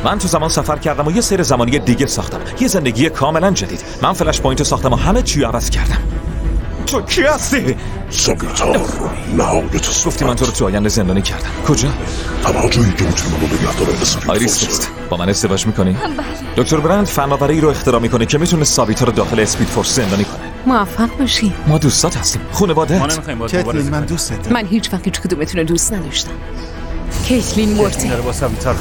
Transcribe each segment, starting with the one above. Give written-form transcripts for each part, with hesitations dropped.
من تو زمان سفر کردم و یه سیر زمانی دیگه ساختم، یه زندگی کاملا جدید. من فلش پوینت ساختم و همه چی عوض کردم. تو کی هستی؟ سابیتار، نهایت گفتی من تو رو تو آینده زندانی کردم. کجا؟ تنها جایی که میتونه منو نگه داره آیریس فست. با من ازدواج میکنی؟ بله. دکتر برند فناوری رو اختراع میکنه که میتونه سابیتار رو داخل اسپید فورس زندانی کنه. موفق باشی. ما دوستات هستیم. خانواده‌ات. کیتلین، من دوست دارم. من هیچ وقت هیچ کدومتون رو دوست نداشتم. کیتلین مورتی. با سابیتار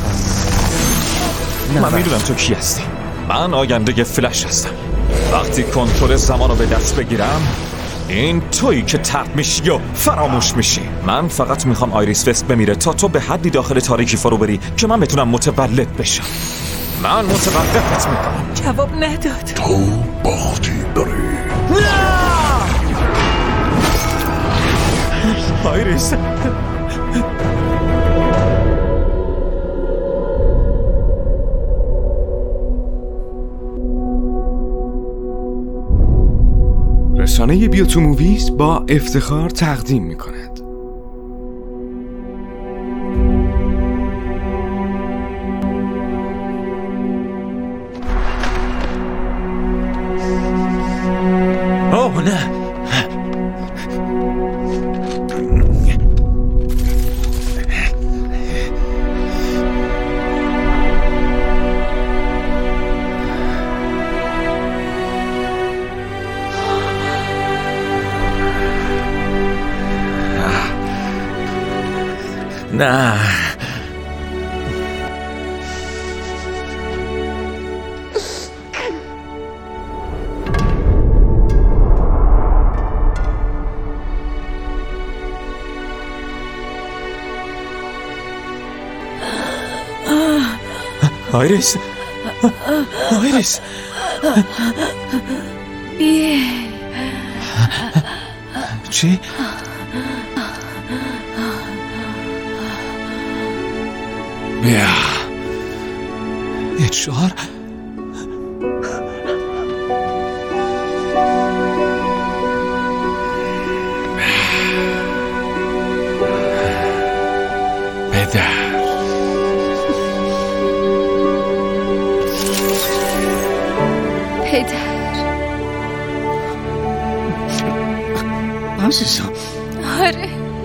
من میدونم تو کی هستی. من آینده فلش هستم. وقتی کنترل زمان رو به دست بگیرم، این تویی که طرد میشی و فراموش میشی. من فقط میخوام آیریس فست بمیره تا تو به حدی داخل تاریکی فرو بری که من بتونم متولد بشم. من متوقفت میکنم. جواب نداد. تو باختی داری. آیریس. رسانه بیوتو موویز با افتخار تقدیم می‌کند. اوه نه. نه. آیریس. آیریس. چی؟ بیا. HR. پدر. عزیزم. آره.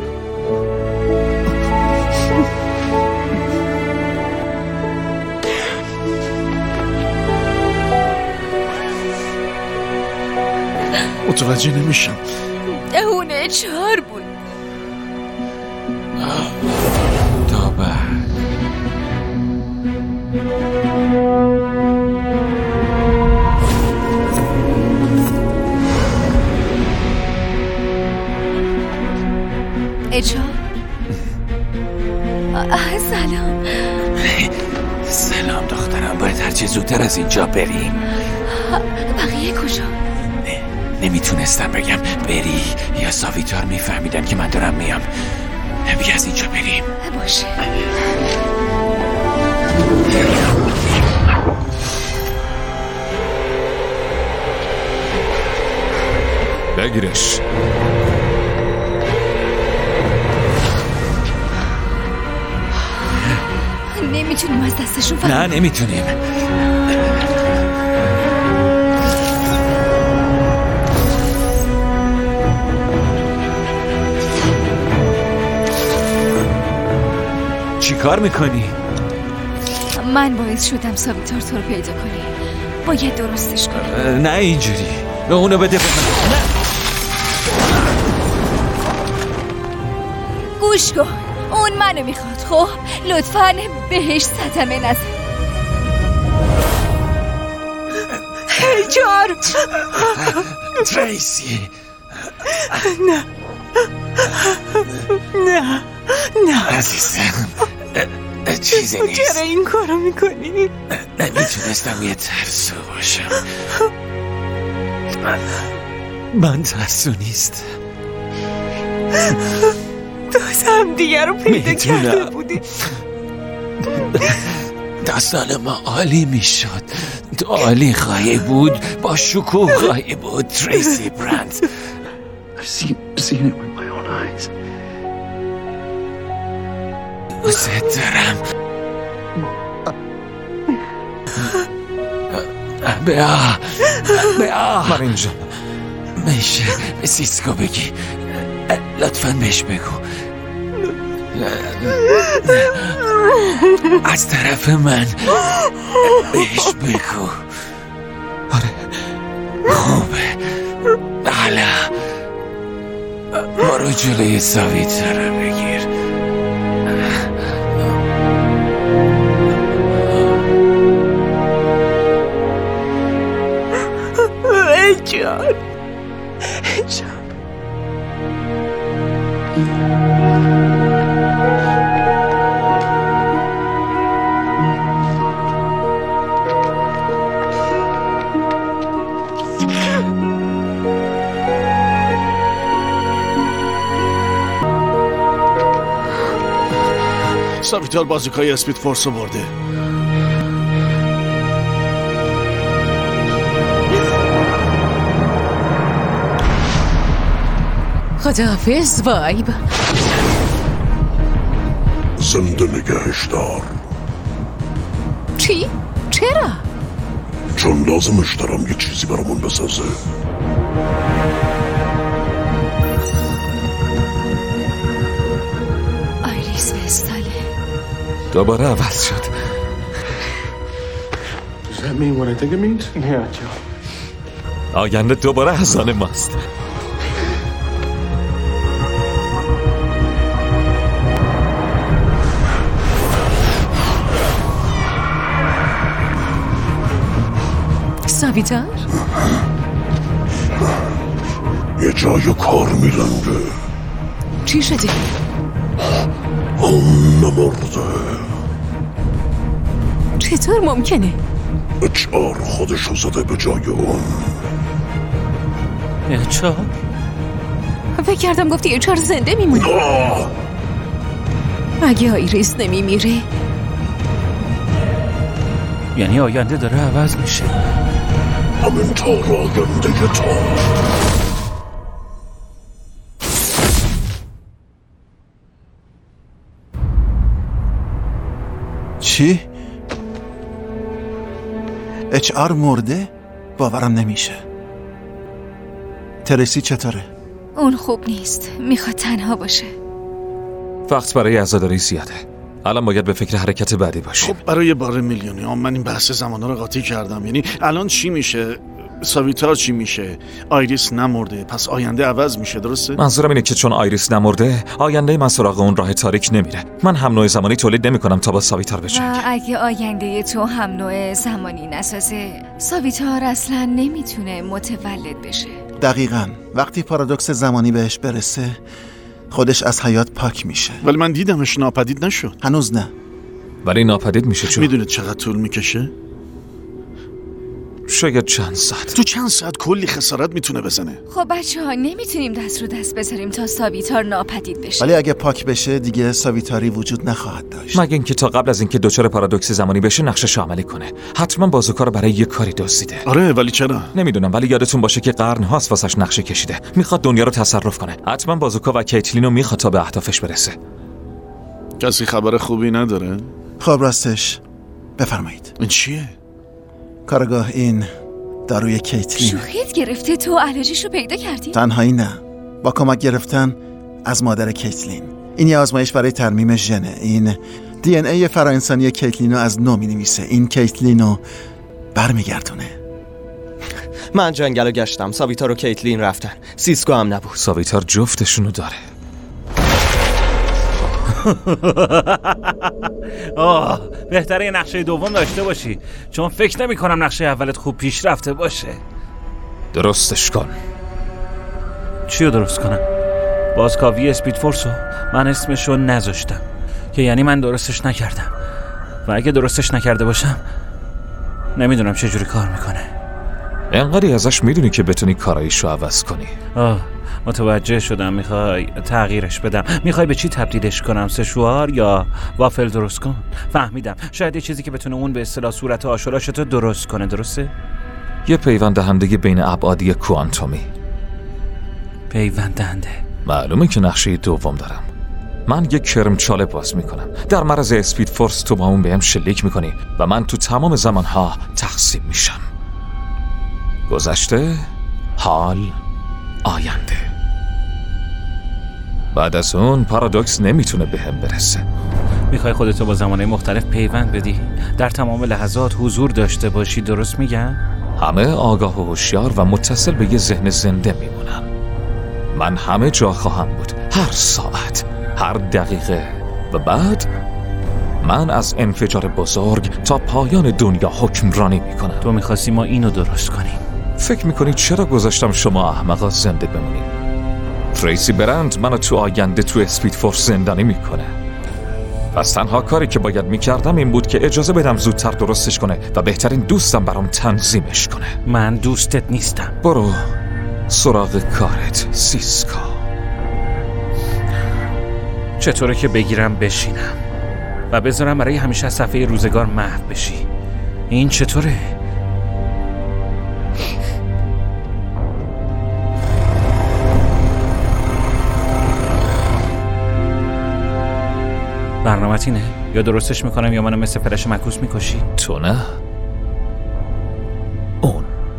متوجه نمیشم. اون HR بود. تا بعد. سلام. سلام دخترم، باید هرچی زودتر از اینجا بریم. بقیه کجا؟ نمیتونستم بگم بری یا سابیتار میفهمیدن که من دارم میام. بیا از اینجا بریم. باشه. بگیرش. نمیتونیم از دستشون نه نمیتونیم. چی کار میکنی؟ من باعث شدم سابیتار تو رو پیدا کنی. باید درستش کنی. نه اینجوری. به اونو بده به من. نه. گوش کن. اون منو میخواد. خب لطفاً بهش صدمه نزن. HR. تریسی. نه نه نه عزیزم، چیزی نیست. چرا این کارو میکنی؟ نمیتونستم یه ترسو باشم. من ترسو نیست. دوست هم دیگه رو پیدا کرده بودی. داستان ما عالی میشد. تو عالی خواهی بود، با شکوه خواهی بود. تریسی برند. I've seen it with my own eyes. دوست دارم. بیا من اینجا میشه به سیسکو بگی لطفاً بهش بگو از طرف من بهش بگو. آره خوبه حالا برو جلوی ساویتر رو بگیر. جان ساویتار بازوکای اسپید فورس رو برده. خداحافظ وایب. زنده نگهش دار. چی؟ چرا؟ چون لازمش دارم یه چیزی برامون بسازه. آیریس وستاله دوباره عوض شد. Does that mean what I think it means? آینده دوباره از آن ماست. ساویتار؟ یه جای کار میلنگه. چی شده؟ اون نمرده. چطور ممکنه؟ HR خودشو زده به جای اون. HR؟ فکر کردم گفتی HR زنده میمونه. اگه آیریس نمیمیره یعنی آینده داره عوض میشه. همینطور آینده تو. چی؟ HR مرده؟ باورم نمیشه. تریسی چطوره؟ اون خوب نیست، میخواد تنها باشه. وقت برای عزاداری زیاده. الان باید به فکر حرکت بعدی باشیم. خب برای بار میلیونی من این بحث زمانا رو قاطی کردم. یعنی الان چی میشه؟ ساویتار چی میشه؟ آیریس نمرده، پس آینده عوض میشه، درسته؟ منظورم اینه که چون آیریس نمرده، آینده من سراغ اون راه تاریک نمیره. من هم نوع زمانی تولید نمی‌کنم تا با ساویتار بجنگم. و اگه آینده تو هم نوع زمانی نسازه، ساویتار اصلا نمیتونه متولد بشه. دقیقاً. وقتی پارادوکس زمانی بهش برسه، خودش از حیات پاک میشه. ولی من دیدمش ناپدید نشد. هنوز نه. ولی ناپدید میشه چون میدونید چقدر طول میکشه؟ شاید چند ساعت. تو چند ساعت کلی خسارت میتونه بزنه. خب بچه‌ها نمیتونیم دست رو دست بذاریم تا ساویتار ناپدید بشه. ولی اگه پاک بشه دیگه ساویتاری وجود نخواهد داشت. مگه اینکه تا قبل از اینکه دچار پارادوکس زمانی بشه نقشش عملی کنه. حتما بازوکا رو برای یه کاری دزدیده. آره ولی چرا؟ نمیدونم، ولی یادتون باشه که قرن هاست واسش نقشه کشیده. میخواد دنیا رو تصرف کنه. حتما بازوکا و کیتلینو میخواد تا به اهدافش برسه. کسی خبر خوبی نداره؟ خب راستش بفرمایید. این چیه؟ کارگاه این داروی کیتلین. شوخیت گرفته؟ تو الرژیشو پیدا کردی؟ تنهایی نه، با کمک گرفتن از مادر کیتلین. این یه آزمایش برای ترمیم ژنه. این DNA فراانسانی کیتلینو از نو می‌نویسه. این کیتلینو برمیگردونه. من جنگل رو گشتم. ساویتار و کیتلین رفتن. سیسکو هم نبود. ساویتار جفتشونو داره. بهتره یه نقشه دوم داشته باشی، چون فکر نمی کنم نقشه اولت خوب پیش رفته باشه. درستش کن. چی رو درست کنم؟ بازکاوی اسپید فورسو من اسمشو نذاشتم، که یعنی من درستش نکردم، و اگه درستش نکرده باشم نمیدونم چه جوری کار میکنه. انقدری ازش میدونی که بتونی کاراییشو عوض کنی. متوجه شدم. میخوای تغییرش بدم؟ میخوای به چی تبدیلش کنم؟ سشوار یا وافل درست کن؟ فهمیدم. شاید یه چیزی که بتونه اون به اصطلاح صورت آشوراشتو درست کنه. درسته؟ یه پیوند دهنده بین ابعادی کوانتومی. پیوند دهنده؟ معلومه که نقشه دوم دارم. من یک کرمچاله باز میکنم. در معرض اسپید فورس تو با اون بهم شلیک میکنی و من تو تمام زمانها تقسیم میشم. گذشته، حال، آینده. بعد از اون پارادوکس نمیتونه بهم برسه. میخوای خودتو با زمانه مختلف پیوند بدی؟ در تمام لحظات حضور داشته باشی، درست میگم؟ همه آگاه و هوشیار و متصل به یه ذهن زنده میمونن. من همه جا خواهم بود، هر ساعت، هر دقیقه. و بعد من از انفجار بزرگ تا پایان دنیا حکمرانی میکنم. تو میخواستی ما اینو درست کنیم. فکر میکنی چرا گذاشتم شما احمقا زنده بمونیم؟ تریسی برند منو تو آینده تو اسپید فورس زندانی میکنه. پس تنها کاری که باید میکردم این بود که اجازه بدم زودتر درستش کنه و بهترین دوستم برام تنظیمش کنه. من دوستت نیستم. برو سراغ کارت سیسکو. چطوره که بگیرم بشینم و بذارم برای همیشه از صفحه روزگار محو بشی؟ این چطوره؟ برنامه‌ت اینه؟ یا درستش میکنم یا منو مثل فلش مکوس میکشی؟ تو نه، اون.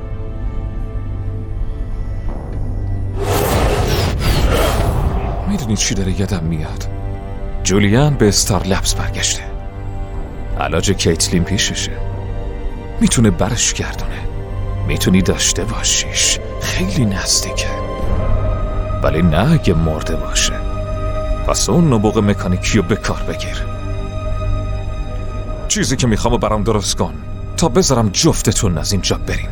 میدونی چی داره یادم میاد؟ جولیان به استار لبز برگشته. علاج کیتلین پیششه. میتونه برش گردونه. میتونی داشته باشیش. خیلی نزدیکه. ولی نه اگه مرده باشه. پس اون نبوغ مکانیکی رو به کار بگیر. چیزی که میخوام برام درست کن تا بذارم جفتتون از اینجا بریم.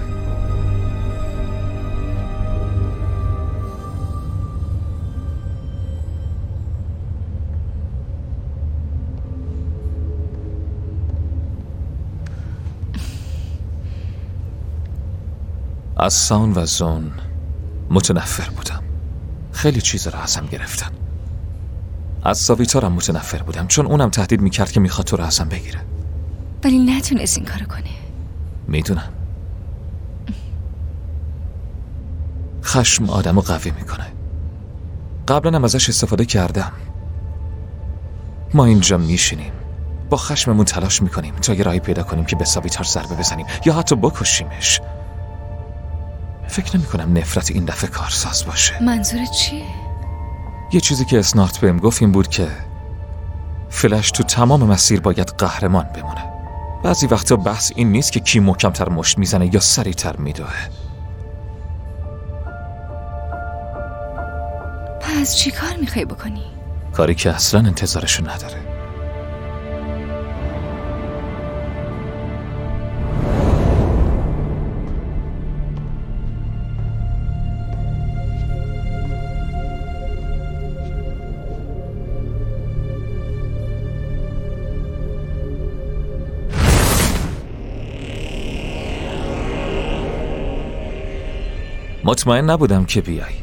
از ساون و زون متنفر بودم. خیلی چیز را ازم گرفتن. از ساویتارم متنفر بودم چون اونم تهدید میکرد که میخواد تو را ازم بگیره. ولی نتونست این کارو کنه. میدونم. خشم آدمو قوی میکنه. قبلا هم ازش استفاده کردم. ما اینجا میشینیم با خشممون تلاش میکنیم تا یه راهی پیدا کنیم که به ساویتار ضربه بزنیم یا حتی بکشیمش. فکر نمیکنم نفرت این دفعه کارساز باشه. منظورت چیه؟ یه چیزی که اسنارت بهم گفت این بود که فلش تو تمام مسیر باید قهرمان بمونه. بعضی وقتا بحث این نیست که کی محکم‌تر مشت میزنه یا سریع‌تر میدوه. پس چی کار میخوای بکنی؟ کاری که اصلا انتظارشو نداره. مطمئن نبودم که بیای.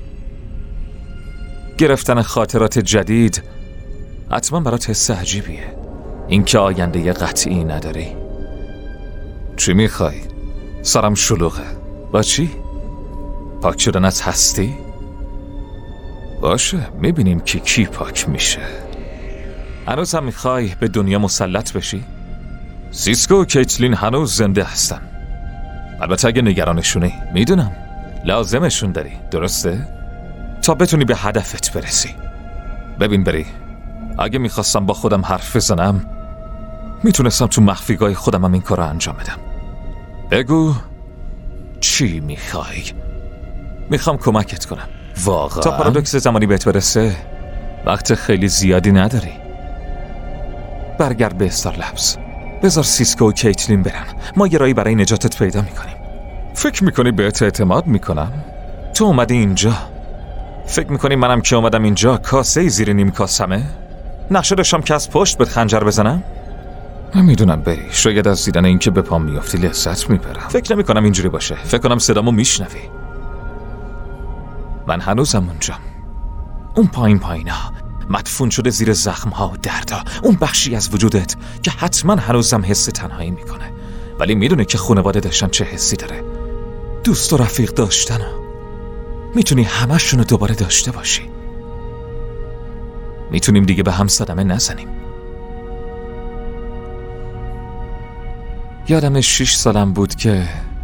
گرفتن خاطرات جدید حتما برات حس عجیبیه. این که آینده قطعی نداری. چی میخوای؟ سرم شلوغه. با چی؟ پاک شدن از هستی؟ باشه، میبینیم که کی پاک میشه. هنوز هم میخوای به دنیا مسلط بشی؟ سیسکو و کیتلین هنوز زنده هستن. البته اگه نگرانشونی، میدونم لازمشون داری، درسته؟ تا بتونی به هدفت برسی. ببین بری، اگه میخواستم با خودم حرف بزنم میتونستم تو مخفیگاه خودم هم این کار رو انجام بدم. بگو چی میخوای؟ میخوام کمکت کنم. واقعا؟ تا پارادوکس زمانی بهت برسه وقت خیلی زیادی نداری. برگرد به استار لبز. بذار سیسکو و کیتلین برن. ما یه راهی برای نجاتت پیدا میکنیم. فکر میکنی بهت اعتماد میکنم؟ تو اومدی اینجا. فکر میکنی منم که اومدم اینجا کاسه زیر نیم کاسمه؟ نقشه داشتم که از پشت بهت خنجر بزنم؟ نمیدونم بری، شاید از دیدن این که به پام میافتی لذت میبرم. فکر نمیکنم اینجوری باشه. فکر کنم صدامو میشنوی. من هنوزم اونجام. اون پایینا مدفون شده زیر زخمها و دردا. اون بخشی از وجودت که حتما هنوزم حس تنهایی میکنه، ولی میدونه که خانواده داشتن چه حسی داره. دوست و رفیق داشتن. میتونی همشونو دوباره داشته باشی. میتونیم دیگه به هم صدمه نزنیم. یادم 6 سالم بود که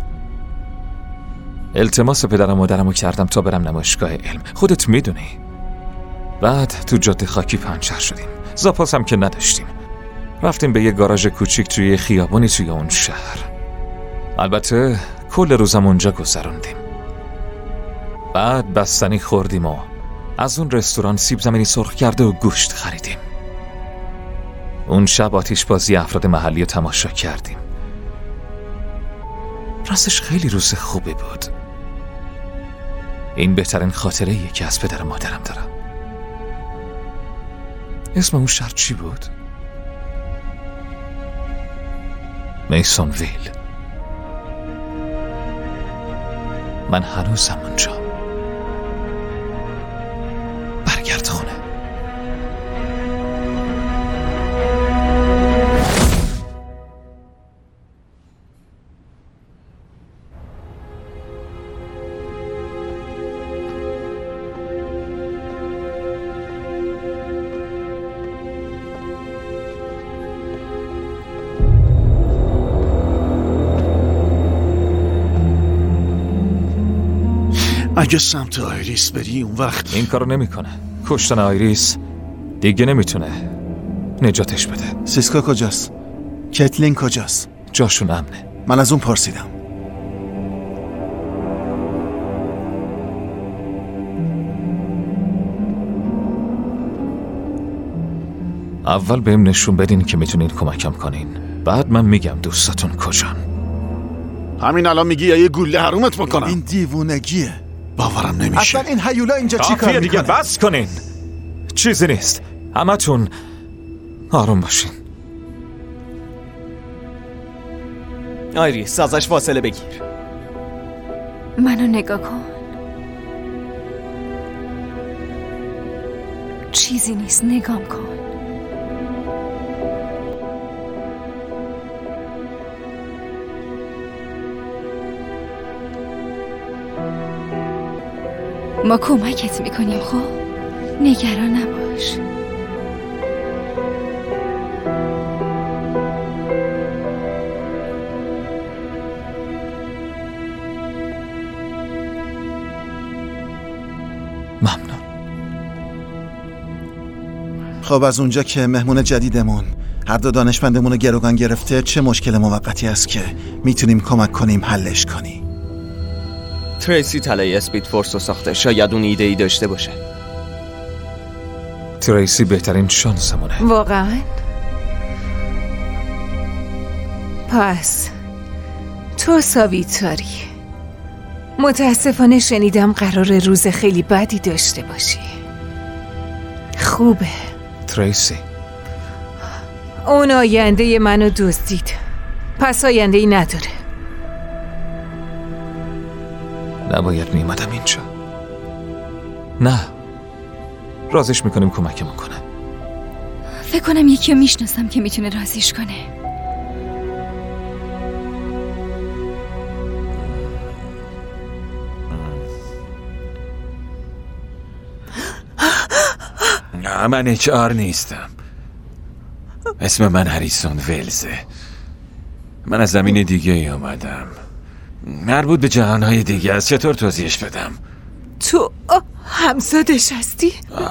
التماس پدرم و مادرمو کردم تا برم نمایشگاه علم. خودت میدونی. بعد تو جاده خاکی پنچر شدیم. زاپاسم که نداشتیم. رفتیم به یه گاراژ کوچیک توی خیابونی توی اون شهر. البته کل روزم اونجا گذروندیم. بعد بستنی خوردیم و از اون رستوران سیب زمینی سرخ کرده و گوشت خریدیم. اون شب آتیشبازی افراد محلی رو تماشا کردیم. راستش خیلی روز خوبی بود. این بهترین خاطره‌ایه که از پدر و مادرم دارم. اسم اون شهر چی بود؟ میسون ویل. من هنوزم اونجا. برگرد خونه. اگه سمت آیریس بری اون وقت این کارو نمیکنه. کشتن آیریس دیگه نمیتونه نجاتش بده. سیسکا کجاست؟ کیتلین کجاست؟ جاشون امنه. من از اون پرسیدم. اول بهم نشون بدین که میتونین کمکم کنین، بعد من میگم دوستاتون کجان. همین الان میگی یا یه گوله حرومت بکنم؟ این دیوونگیه. باورم نمیشه. اصلا این هیولا اینجا چی کار دیگه میکنه؟ بس کنین. چیزی نیست. همتون آروم باشین. آیریس ازش فاصله بگیر. منو نگاه کن. چیزی نیست، نگام کن. ما کمکت میکنیم. خب نگران نباش. ممنون. خب از اونجا که مهمون جدیدمون هر دو دانشمندمون رو گروگان گرفته، چه مشکل موقتی است که میتونیم کمک کنیم حلش کنی؟ تریسی طلای اسپید فورس رو ساخته. شاید اون ایده ای داشته باشه. تریسی بهترین شانسمونه. واقعا؟ پس تو ساویتاری. متاسفانه شنیدم قرار روز خیلی بدی داشته باشی. خوبه. تریسی اون آینده منو دزدید، پس آینده ای نداره. نباید میمدم اینجا. نه، رازش میکنیم کمکمون کنه. فکر کنم یکی رو میشناسم که میتونه رازیش کنه. نه، من HR نیستم. اسم من هریسون ویلزه. من از زمین دیگه ای آمدم، مربوط به جهانهای دیگه است. چطور توضیحش بدم؟ تو همزادش هستی؟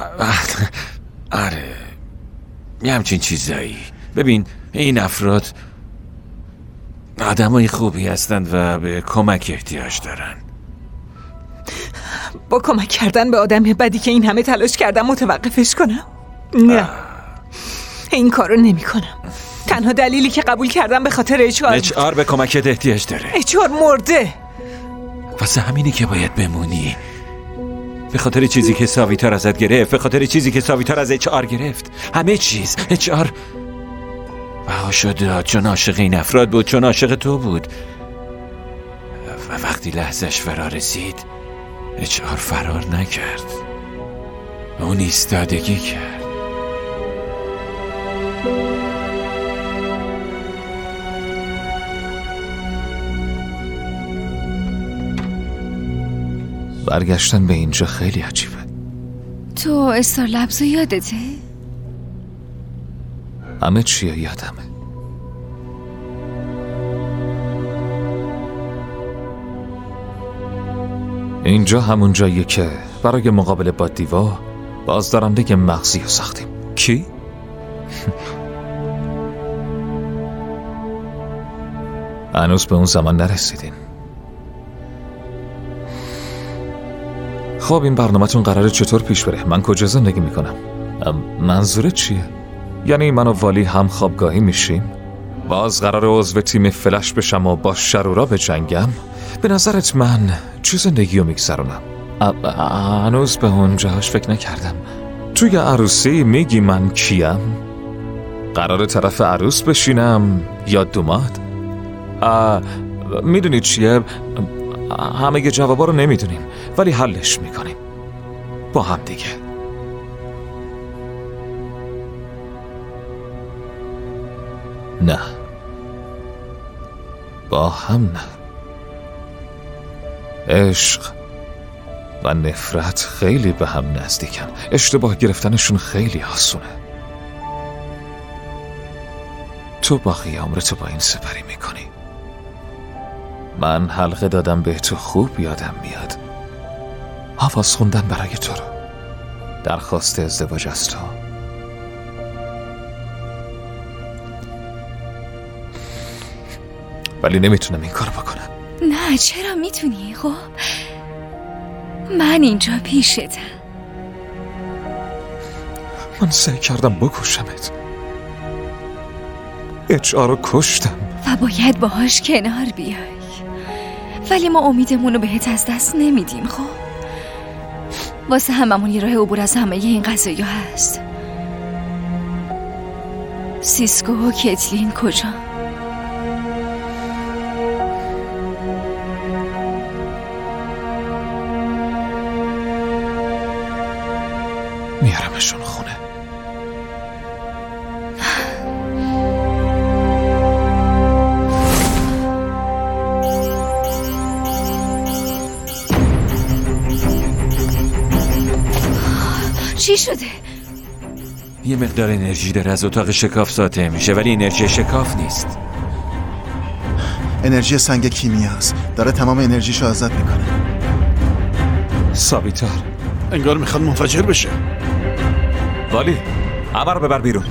آره، یه همچین چیزایی. ببین، این افراد آدمای خوبی هستند و به کمک احتیاج دارن. با کمک کردن به آدم بدی که این همه تلاش کردم متوقفش کنم؟ نه، این کارو نمی کنم. تنها دلیلی که قبول کردم به خاطر HR به کمکت احتیاج داره. HR مرده. واسه همینی که باید بمونی. به خاطر چیزی که ساویتار ازت گرفت، به خاطر چیزی که ساویتار از HR گرفت. همه چیز. HR بها شد چون عاشق این افراد بود، چون عاشق تو بود. و وقتی لحظش فرا رسید، HR فرار نکرد، اون ایستادگی کرد. برگشتن به اینجا خیلی عجیبه. تو استار لبزو یادته؟ همه چیه یادمه. اینجا همون جاییه که برای مقابله با دیوا بازدارنده مغزی رو ساختیم. کی؟ هنوز به اون زمان نرسیدین. خب این برنامه‌تون قراره چطور پیش بره؟ من کجا زندگی میکنم؟ منظورت چیه؟ یعنی من و والی هم خوابگاهی میشیم؟ باز قراره عضو تیم فلش بشم و با شرورا بجنگم؟ به نظرت من چه زندگی رو میگذرونم؟ هنوز به اون جاهاش فکر نکردم. توی عروسی میگی من کیم؟ قراره طرف عروس بشینم یا دوماد؟ میدونی چیه؟ همه جوابا رو نمیدونیم ولی حلش میکنیم با هم دیگه. نه با هم نه. عشق و نفرت خیلی به هم نزدیکن. اشتباه گرفتنشون خیلی آسونه. تو باقی عمرتو با این سپری میکنی. من حلقه دادم به تو خوب یادم میاد. آواز خوندن برای تو رو. درخواست ازدواج از تو. ولی نمیتونم این کار بکنم. نه چرا میتونی؟ خب من اینجا پیشتم. من سعی کردم بکشمت. HR رو کشتم و باید باهاش کنار بیای. ولی ما امیدمون رو بهت از دست نمیدیم. خب واسه هممون یه راه عبور از همه این قضایی هست. سیسکو و کتلین کجا؟ میارمشون خونه. چی شده؟ یه مقدار انرژی داره از اتاق شکاف ساطع میشه ولی انرژی شکاف نیست. انرژی سنگ کیمیاست. داره تمام انرژیشو آزاد میکنه. ساویتار انگار میخواد منفجر بشه. والی همه رو ببر بیرون.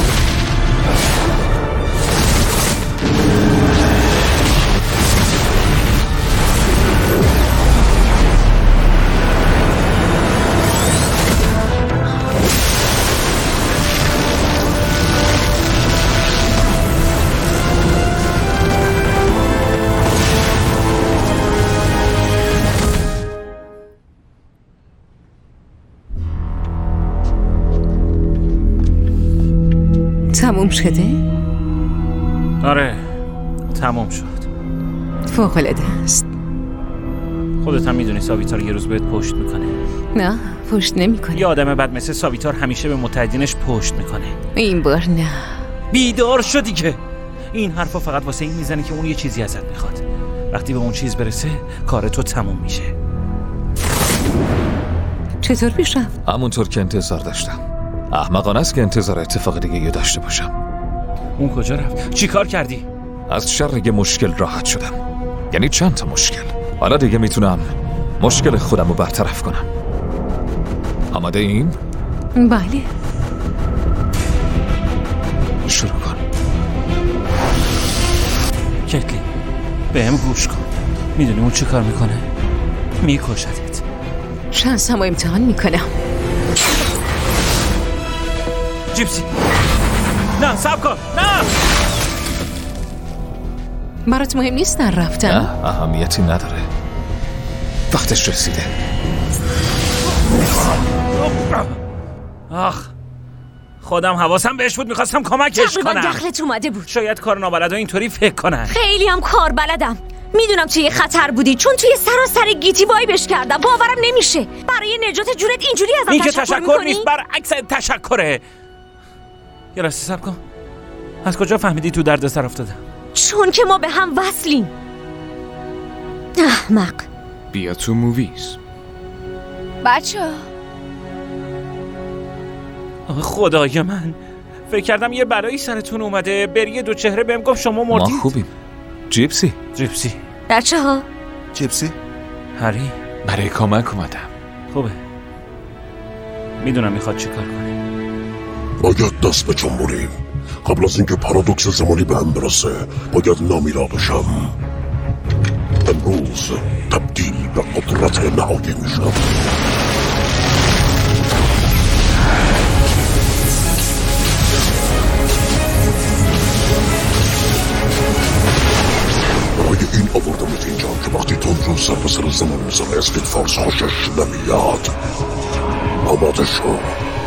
تموم شده؟ آره تموم شد. فوق‌العاده است. خودت هم میدونی ساویتار یه روز بهت پشت میکنه. نه پشت نمیکنه. یه آدم بد مثل ساویتار همیشه به متحدینش پشت میکنه. این بار نه. بیدار شدی که این حرفا فقط واسه این میزنه که اون یه چیزی ازت میخواد. وقتی به اون چیز برسه کار تو تموم میشه. چطور پیش رفت؟ همونطور که انتظار داشتم. احمقانه است که انتظار اتفاق دیگه یه داشته باشم. اون کجا رفت؟ چی کار کردی؟ از شر یه مشکل راحت شدم. یعنی چند تا مشکل. حالا دیگه میتونم مشکل خودم رو برطرف کنم. آماده این؟ بله. شروع کن. کتلی بهم گوش کن. میدونی اون چی کار میکنه؟ میکشدت. شانسم رو امتحان میکنم. جیپسی نه صبر کن. نه برات مهم نیست در رفتم؟ نه اهمیتی نداره. وقتش رسیده. آخ خودم حواسم بهش بود. میخواستم کمکش کنم. دخلت اومده بود. شاید کار نابلدا اینطوری فکر کنن. خیلی هم کار بلدم. میدونم توی خطر بودی چون توی سراسر گیتی وایبش کردم. باورم نمیشه. برای نجات جونت اینجوری ازم این که تشکر تشکر نیست برعکس تشکره. یه راستی صبر کن. از کجا فهمیدی تو دردسر افتادم؟ چون که ما به هم وصلیم. احمق. بیا تو موویز. بچه خدای من فکر کردم یه بلایی سرتون اومده. بری دو چهره بهم گفت شما مردید. ما خوبیم. جیپسی بچه ها جیپسی هری برای کمک اومدم. خوبه. میدونم میخواد چی کار کنه. باید دست به جنبونیم. قبل از اینکه پارادوکس زمانی به هم برسه باید نامیرا بشم. امروز تبدیل به قدرت نهایی میشم. برای این آوردمت اینجا که وقتی تون رو سر به سر زمان میزنه اسپید فورس خوشش نمیاد. آماده شو.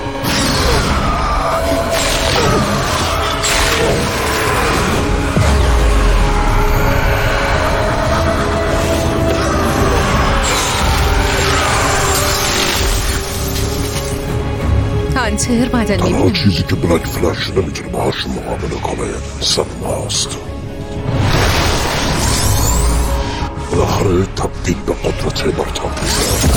هانتر بدن تنها چیزی که بلک فلش نمیتونه باهاش مقابله کنه سرماست. بالاخره تبدیل به قدرت مرتب میشه.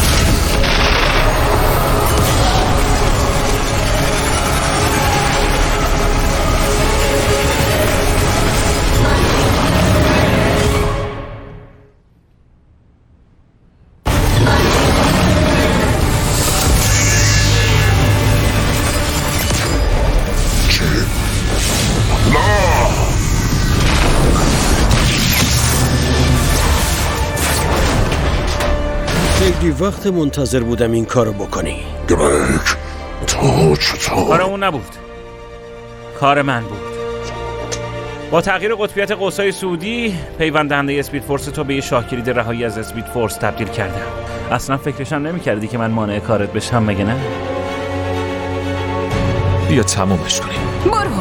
خیلی وقت منتظر بودم این کارو بکنی. گرگ تو چطور؟ کار اون نبود، کار من بود. با تغییر قطبیت قوسای سعودی پیوند دهنده اسپید فورس تو به یه شاه کلید رهایی از اسپید فورس تبدیل کردم. اصلا فکرشم نمی‌کردی که من مانع کارت بشم مگه نه؟ بیا تمومش کنیم. برو.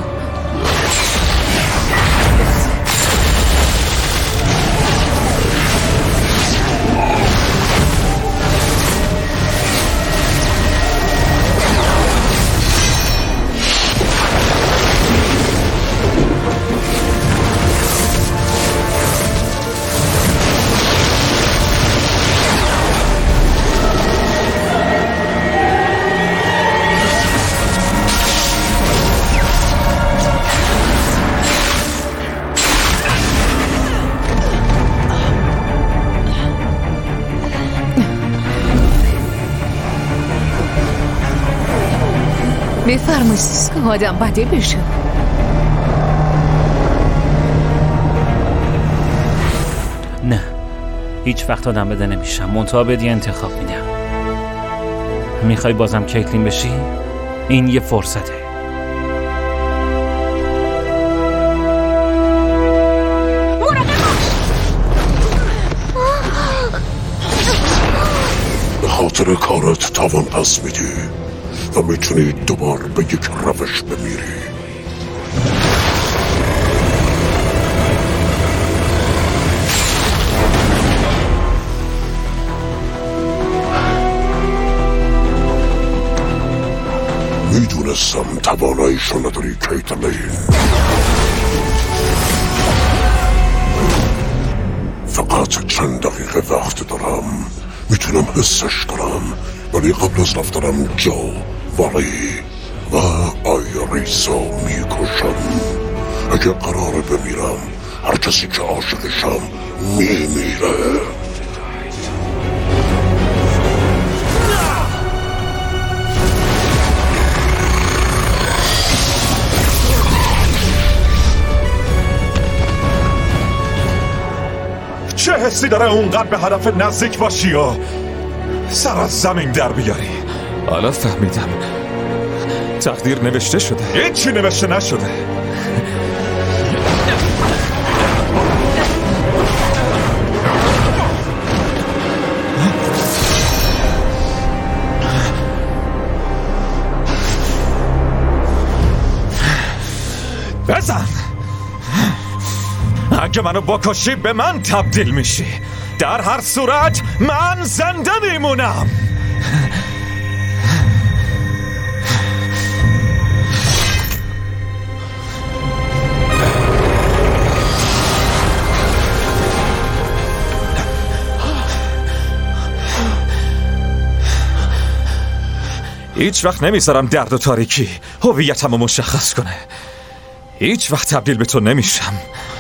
بفرمایید که آدم بده بشه. نه هیچ وقت آدم بده نمیشم. منتها بدی انتخاب میدم. میخوای بازم کیتلین بشی؟ این یه فرصته. به خاطر کارت تاوان پس میدی و میتونی دوبار به یک روش بمیری. میدونستم تواناییشو نداری کیتلین. فقط چند دقیقه وقت دارم. میتونم حسش کنم، ولی قبل از رفتنم جو، ولی و آیریسو میکشم. اگه قراره بمیرم هر کسی که عاشقشم میمیره. چه حسی داره اونقدر به هدف نزدیک باشی و سر از زمین در بیاری؟ حالا فهمیدم تقدیر نوشته شده. هیچی نوشته نشده. بزن. اگه منو بکشی به من تبدیل میشی. در هر صورت من زنده میمونم. هیچ وقت نمیذارم درد و تاریکی هویتمو مشخص کنه. هیچ وقت تبدیل به تو نمیشم.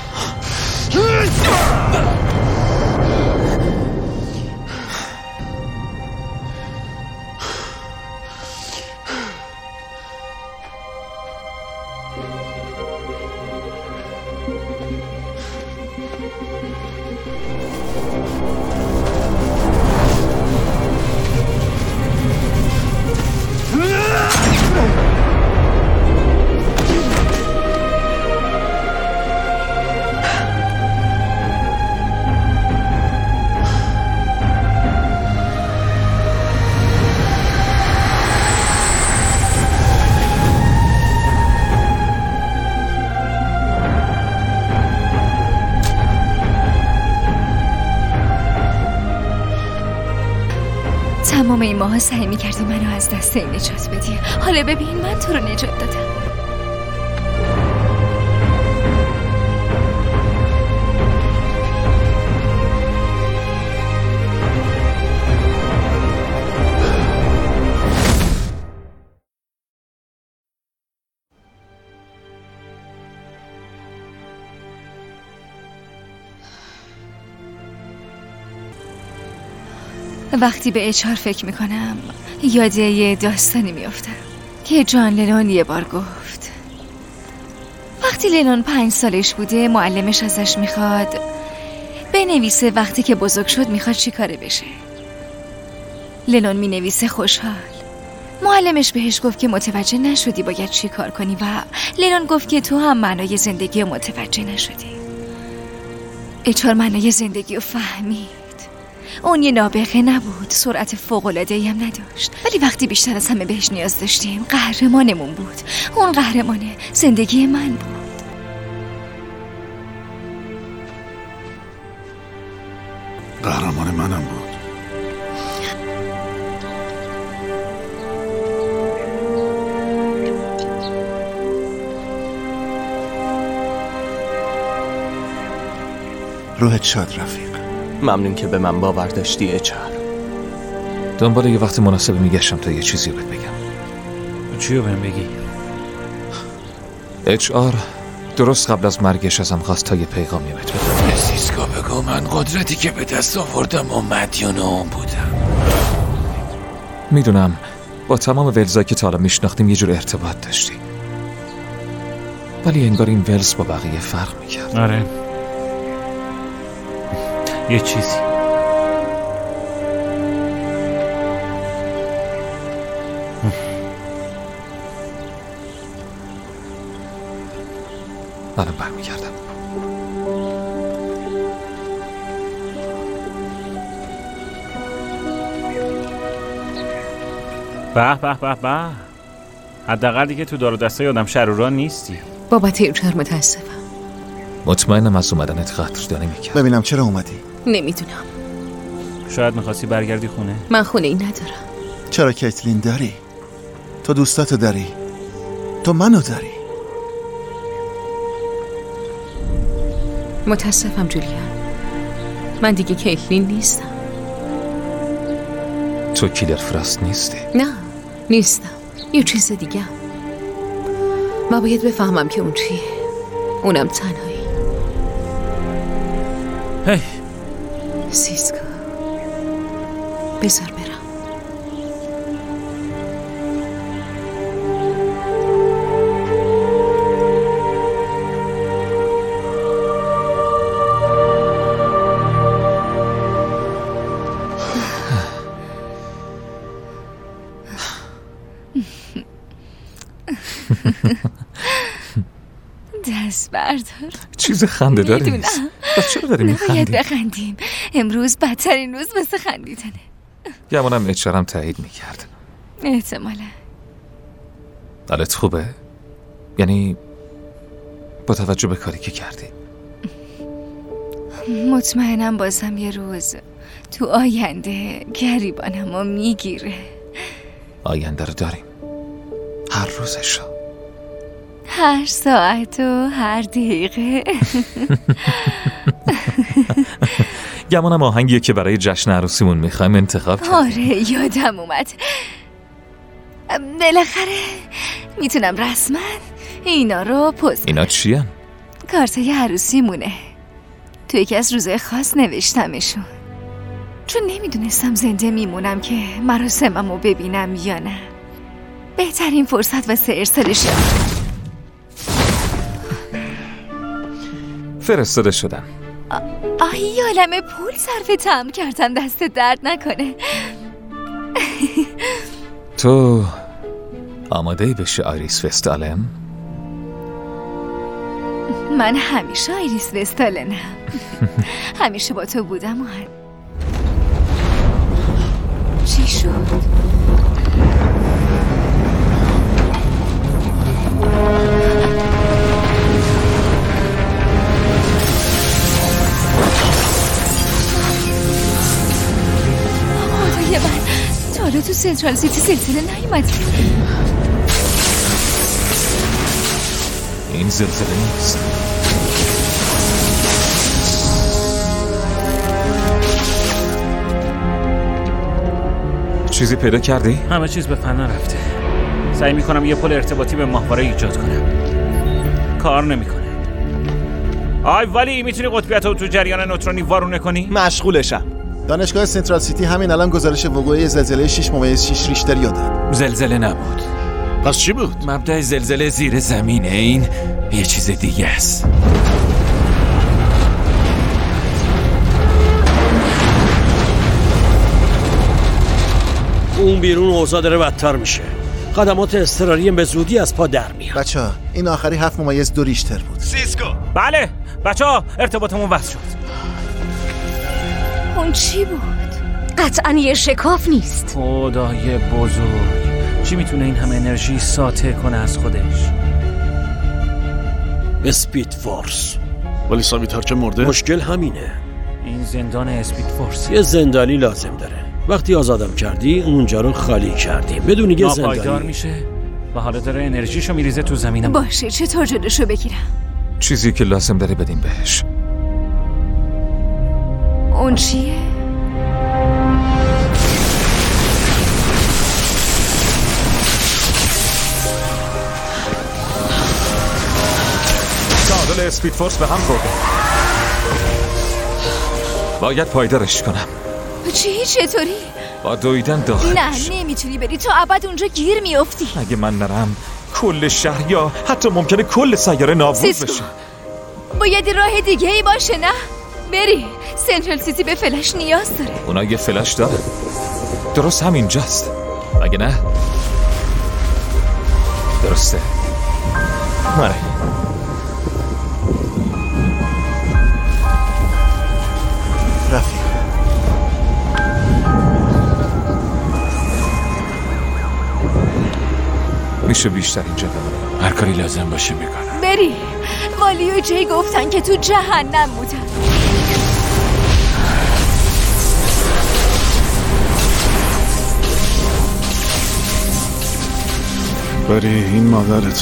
تمام این ماها سعی می‌کردی منو از دست این نجات بدی. حالا ببین من تو رو نجات دادم. وقتی به HR فکر میکنم یاد یه داستانی میافتم که جان لنون یه بار گفت. وقتی لنون 5 سالش بوده معلمش ازش میخواد بنویسه وقتی که بزرگ شد میخواد چی کاره بشه. لنون مینویسه خوشحال. معلمش بهش گفت که متوجه نشدی باید چی کار کنی و لنون گفت که تو هم معنای زندگی رو متوجه نشدی. HR معنای زندگی رو فهمید. اون یه نابغه نبود، سرعت فوق‌العاده‌ای هم نداشت، ولی وقتی بیشتر از همه بهش نیاز داشتیم قهرمانمون بود. اون قهرمانه زندگی من بود. قهرمان منم بود. روحت شاد رفیق. ممنون که به من باور داشتی HR. دنبال یه وقت مناسب میگشتم تا یه چیزی رو بهت بگم. چی رو بهم بگی؟ HR درست قبل از مرگش ازم خواست تا یه پیغامی بهت بدم. سیسکو بگو من قدرتی که به دست آوردم و مدیون اون بودم. میدونم با تمام ولزایی که تا حالا میشناختیم یه جور ارتباط داشتی، ولی انگار این ولز با بقیه فرق میکرد. آره یه چیزی. الان برمیگردم. به حداقل دیگه تو دار و دسته آدم شروران نیستی. بابت HR متاسفم. مطمئنم از اومدنت قدردانی میکرد. ببینم چرا اومدی؟ نمیدونم. شاید میخواستی برگردی خونه؟ من خونه ای ندارم. چرا کیتلین داری؟ تو دوستاتو داری؟ تو منو داری؟ متاسفم جولیان، من دیگه کیتلین نیستم. تو کیلر فراست نیستی؟ نه نیستم، یه چیز دیگه. من باید بفهمم که اون چیه. اونم تنهایی. هی سیسکو بذار برم. دست بردار. چیز خنده داری میدونم. نیست. بس چرا داری میخندی؟ باید بخندیم. امروز بدترین روز واسه خندیدنه. گمانم اچارم تایید میکرد. احتمالا. حالت خوبه؟ یعنی با توجه به کاری که کردی؟ مطمئنم بازم یه روز تو آینده گریبانم رو میگیره. آینده رو داریم، هر روزش رو، هر ساعت و هر دقیقه. گمانم آهنگیه که برای جشن عروسیمون میخوایم انتخاب کردیم. آره یادم اومد. بالاخره میتونم رسما اینا رو پست. اینا چیه؟ کارتای عروسی مونه. تو یکی از روزهای خاص نوشتمشون، چون نمیدونستم زنده میمونم که مراسممو ببینم یا نه. بهترین فرصت واسه ارسالش فرستاده شدم. آهی عالمه پول صرف تمر کردم، دست درد نکنه. تو آماده بشی آیریس وستالن؟ من همیشه آیریس وستالنم. همیشه با تو بودم. چی شد؟ خدای من، تا حالا تو سنترال سیتی زلزله نیومده. این زلزله نیست. چیزی پیدا کردی؟ همه چیز به فنا رفته. سعی میکنم یه پل ارتباطی به ماهواره ایجاد کنم، کار نمیکنه. ولی میتونی قطبیتو تو جریان نوترونی وارونه کنی؟ مشغولشم. دانشگاه سنترال سیتی همین الان گزارش وقوع زلزله 6.6 ریشتری داد. زلزله نبود. پس چی بود؟ مبدأ زلزله زیر زمینه. این یه چیز دیگه است. اون بیرون اوضاع داره بدتر میشه. خدمات اضطراری به زودی از پا در میاد. بچه‌ها این آخری 7.2 ریشتر بود. سیسکو. بله بچه‌ها ارتباطمون وصل شد. اون چی بود؟ قطعاً یه شکاف نیست. خدای بزرگ، چی میتونه این همه انرژی ساطع کنه از خودش؟ اسپید فورس. ولی ساویتار چه مرده؟ مشکل همینه. این زندان اسپید فورس یه زندانی لازم داره. وقتی آزادم کردی اونجا رو خالی کردیم بدون یه زندانی. ناپایدار میشه و حالا داره انرژیشو میریزه تو زمینم. باشه چطور جلوشو بگیرم؟ چیزی که لازم داره بدیم بهش. اون چیه؟ تعادل اسپید فورس به هم خورده. باید پایدارش کنم. چطوری؟ با دویدن داخلش. نه نمیتونی بری، تو ابد اونجا گیر میافتی. اگه من نرم کل شهر یا حتی ممکنه کل سیاره نابود بشه. باید راه دیگه ای باشه. نه بری. سنترال سیتی به فلش نیاز داره. اونا یه فلش داره. درست همینجاست. اگه نه درسته. ماره رفیق. میشه بیشتر اینجا بمونم. هر کاری لازم باشه میکنم. بری. والی و جی گفتن که تو جهنم بودن. بری این مادرته.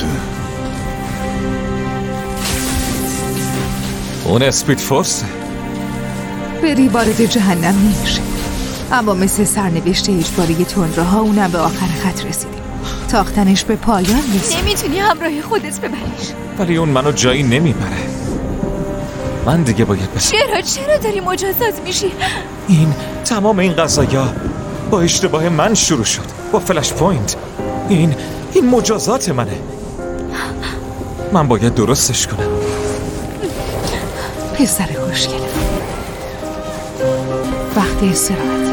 اون اسپید فورسه. بری وارد جهنم نمیشه، اما مثل سرنوشت اجباری تندروها اونم به آخر خط رسیدیم. تاختنش به پایان رسید. نمیتونی همراه خودت ببریش. ولی اون منو جایی نمیبره. من دیگه باید بسم. چرا داری مجازات میشی؟ تمام این قضایا با اشتباه من شروع شد. با فلش پوینت. این مجازات منه. من باید درستش کنم. پسر خوشگلم، وقت استراحت.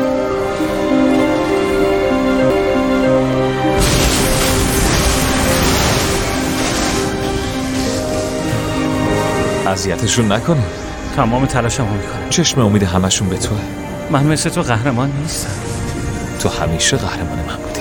اذیتشون نکنه. تمام تلاشمو میکنم. چشم امید همشون به توه. من مثل تو قهرمان نیستم. تو همیشه قهرمان من بودی.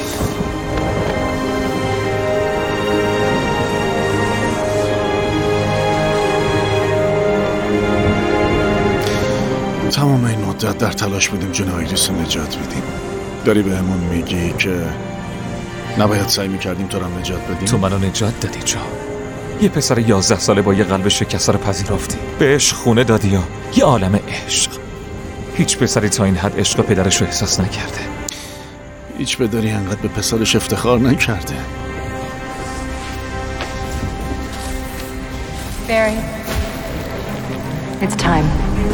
تمام این مدت در تلاش بودیم جون آیریس رو نجات بدیم. داری به همون میگی که نباید سعی میکردیم تو رو نجات بدیم؟ تو منو نجات دادی جا. یه پسر 11 ساله با یه قلب شکسته رو پذیرفتی. بهش خونه دادی یا یه عالم عشق. هیچ پسری تا این حد عشق پدرش رو احساس نکرده. هیچ پدری انقدر به پسرش افتخار نکرده. Barry, it's time.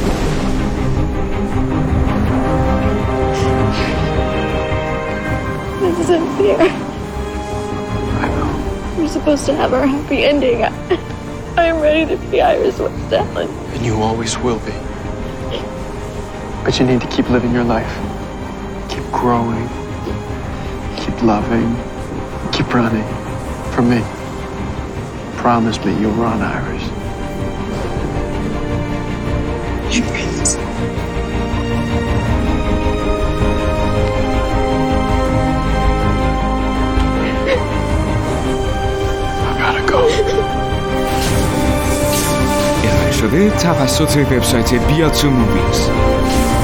This isn't fair. I know. We're supposed to have our happy ending. I'm ready to be Iris West Allen. And you always will be. But you need to keep living your life. Keep growing. Keep loving. Keep running. For me. Promise me you'll run, Iris. You mean it? I gotta go. ارائه شده توسط وبسایت بیاتو موویز.